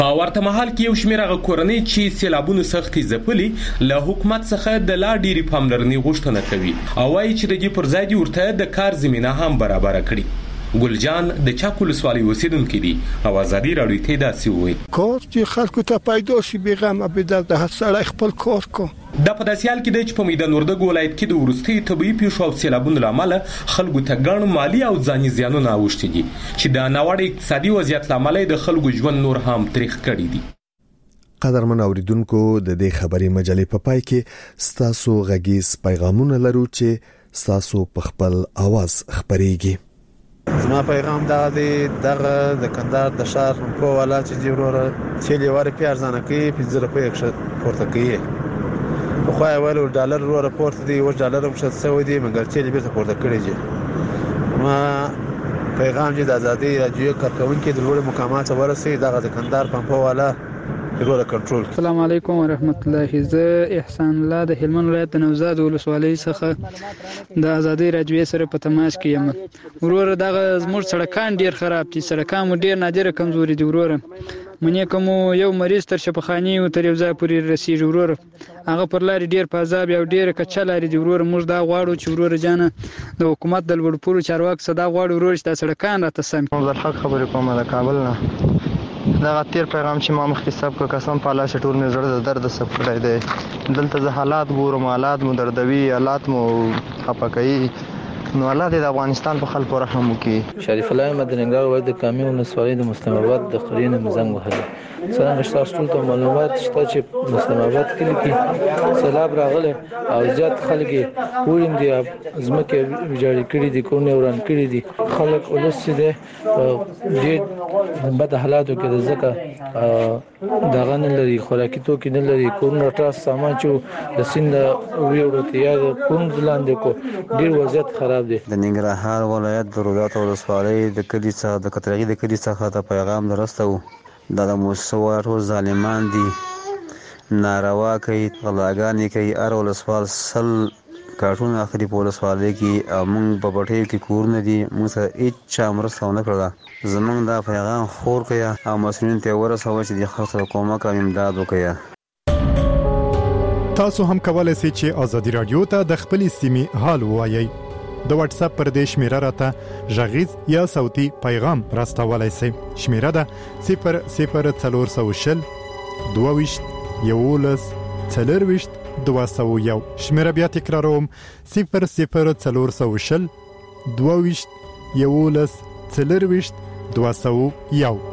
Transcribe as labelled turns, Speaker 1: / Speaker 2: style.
Speaker 1: په ورته مهال کې یو شمېر هغه کورنۍ چې سیلابونو سختې ځپلي له حکومت څخه د لا ډېرې پاملرنې غوښتنه کوي او وایي چې د دې پر ځای دې ورته د کار زمینه هم برابره کړي. ګلجان د چک ولسوالۍ اوسیدونکی دی او ازادي راډیو ته داسې وویل
Speaker 2: کار چې خلکو ته پیدا شي بې غمه بې درده سړی خپل کار کو.
Speaker 1: دا په داسې حال کې دی چې په میدان وردګ ولایت کې د وروستیو طبیعي پیښو او سیلابونو له امله خلکو ته ګڼ مالي او ځاني زیانونه اوښتي دي چې د ناوړه اقتصادي وضعیت له امله د خلکو ژوند نور هم تریخ کړی دي.
Speaker 3: قدرمن اوریدونکو د دې خبري مجلې په پای کې ستاسو غږیز پیغامونه لرو چې ستاسو په خپل आवाज خبريږي.
Speaker 4: زما پیغام دا دی دغه د کندهار د شهر په والا چې جوړه چې لوړ په ارزانه کې 15 روپۍ پورته کوي. خو یو ډالر ورو راپورت دی او ډالر هم شته سوي دي مګر چې بیرته پورته کړی دي. ما پیغام چې د ازادي راډیو کارکونکو د لوړ مقامات ورسي دغه د کندهار پمپ والا ډیره کنټرول.
Speaker 5: السلام علیکم ورحمت الله. زه احسان الله د هلمند ولایت د نوزاد ولسوالۍ څخه د ازادي راډیو سره په تماس کې یم. ورور دغه زموږ سړکان ډیر خراب دي، سړکان مو ډیر نادره کمزوري دي. ورور منې کوم یو مریض تر شفاخاني او تر یو ځای پورې رسیږي. ورور هغه پر لاري ډیر پازاب یو ډیر کچا لاري دي. ورور موږ دا غواړو چې ورور جانه د حکومت د لوړ پورو چارواکي صدا غواړو ورور چې د سړکان راته سم.
Speaker 6: زه حق خبرې کوم د کابل نه. دا غتیر پیغام چې ما مخکې سب کو قسم په الله شټور مې زړه د درد سب کړی دی. دلته زه حالات ګورم، حالات مو دردوي، حالات مو خپکوي. نو الله دې د افغانستان په خلکو رحم وکړي.
Speaker 7: شریف الله احمد ننګرهار ولایت د کامي ولسوالۍ د مسلم آباد د قرین مزنګ وهله. څنګه تاسو ټول ته معلومات شته چې مسلم آباد کلی کې سیلاب راغلی او زیات خلک وړم دي ځمکې ویجاړې کړي دي، کورونه وران کړي دي. خلک ولس دې ډېر بد حالاتو کې د ځکه دغه نه لري، خوراکي توکي نه لري، کورونه ټاس سامان چې د سیند ویوړو ته یا کورونه لاندې کو ډېر وضعیت خراب دی.
Speaker 8: د ننګرهار ولایت د رودات ولسوالۍ د کلي څخه د کترغي د کلي څخه ته پیغام درسته و. د موسوار ظالمان دي، ناروا کوي، غلاګانې کوي. ار ولسوال سل کارټون اخري په ولسوالۍ کې موږ په پټیو کې کورونه دي، موږ سره هیڅ چا مرسته ونه کړله. زموږ دا پیغام خور کړئ او مسؤلینو ته ورسوئ چې د خلکو سره کومک او امداد وکړي.
Speaker 9: تاسو هم کولای شئ چې ازادي راډیو ته د خپلې سیمې حال ووایئ. د واتس اپ پر دې شمیره راته غږیز یا صوتي پیغام راستولای شئ. شمیره ده 00420 22 11 40 201. شمیره بیا تکراروم 00420 22 11 40 201.